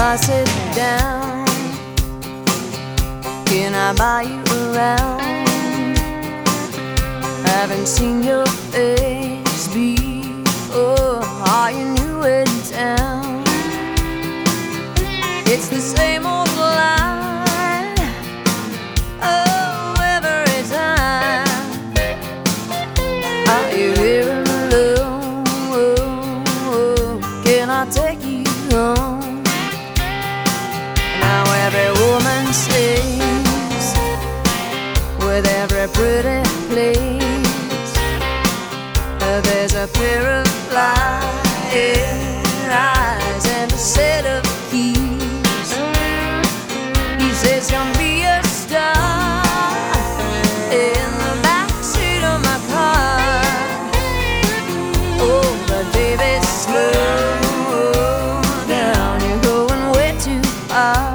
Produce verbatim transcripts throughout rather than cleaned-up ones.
I sit down, can I buy you around? Haven't seen your face before. Are you new in town? It's the same old line, oh, every time. Are you here alone? Can I take you home? Now every woman sings with every pretty place. There's a pair of flying eyes and a set of keys. He says you'll be a star in the backseat of my car. Oh, but baby, slow down, you're going way too far.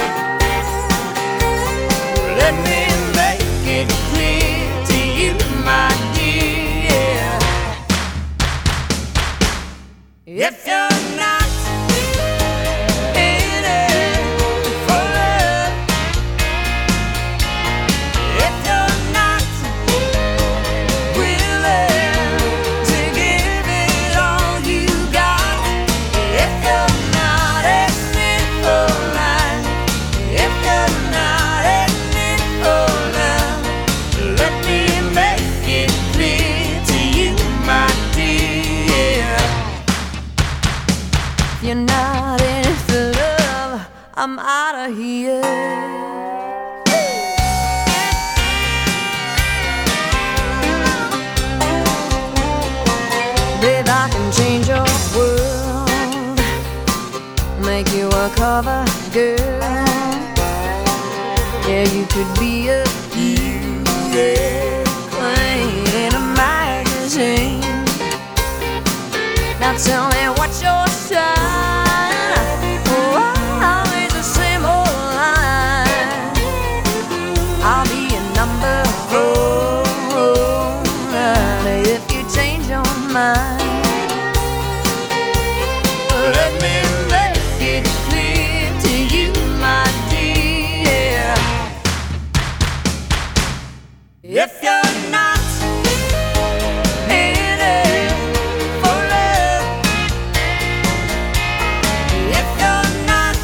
Let me make it clear to you, my dear, if you're not in it for love, if you're not willing to give it all you got, if you're not in it for life, if you're not in it for love, let me make it clear to you, my dear. If you're not in it for love, I'm out of here. Babe, I can change your world, make you a cover girl. Yeah, you could be a queen in a magazine. Now tell me what's your sign? Oh, always the same old line. I'll be a number four if you change your mind. Let me make it clear to you, my dear, if you're not in it for love, if you're not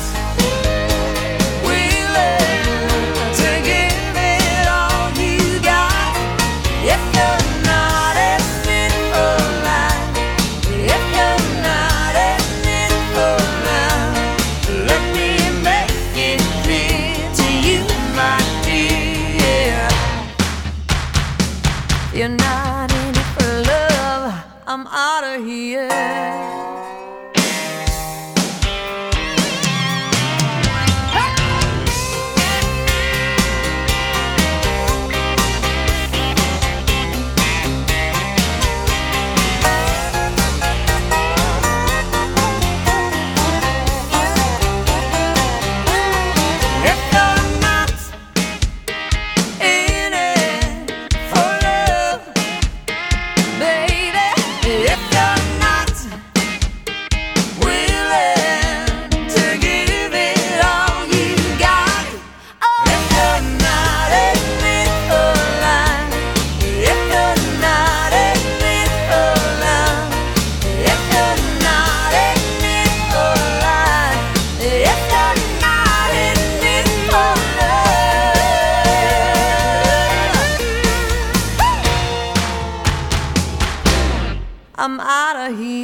willing to give it all you got, if you're not in it for life, if you're not in it for love, let me make it clear to you, my dear. You're not in it for love, I'm out of here. If you're not in it for love, baby, if you're not willing to give it all you got, if you're not in it for life, if you're not in it for love, if you're not in it for life, if you're not in it for love, I'm out of here.